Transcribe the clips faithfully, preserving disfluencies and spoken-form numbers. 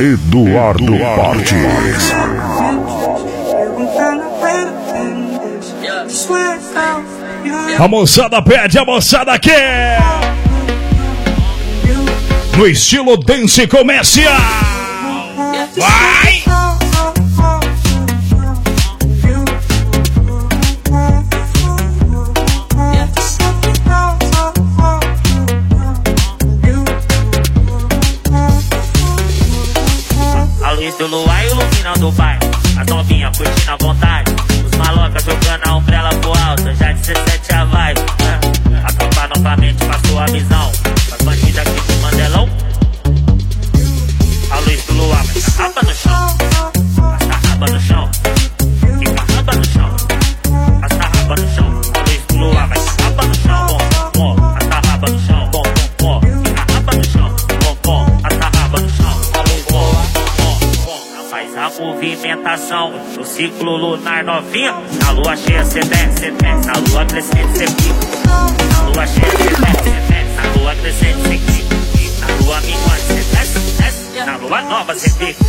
Eduardo Partes. A moçada pede, a moçada quer. No estilo dance comercial. Vai! A luz do luar iluminando o bairro, as novinhas curtindo à vontade, os malocas jogando a umbrella pro alto, já dezessete a vibe, né? A tropa novamente passou a visão, as bandidas aqui do Mandelão. A luz do luar vai tá raba no chão, passa raba no chão, fica raba no chão, passa raba no chão. A luz do luar vai tá raba no chão, bom, bom, passa raba no chão, bom, bom, bom, fica raba no chão, bom, bom, passa raba no chão. Faz a movimentação no ciclo lunar novinha. Na lua cheia cê desce, cê desce. Na lua crescente cê fica. Na lua cheia cê desce, cê desce. Na lua crescente cê fica. Na lua minguante cê desce, desce. Na lua nova cê fica.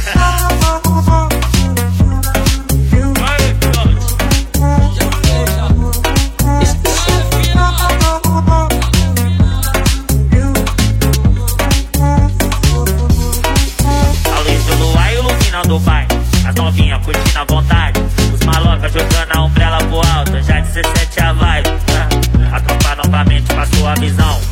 Do bairro, as novinhas curtindo à vontade, os malocas jogando a umbrella pro alto, já dezessete a vibe, né? A tropa novamente passou a visão,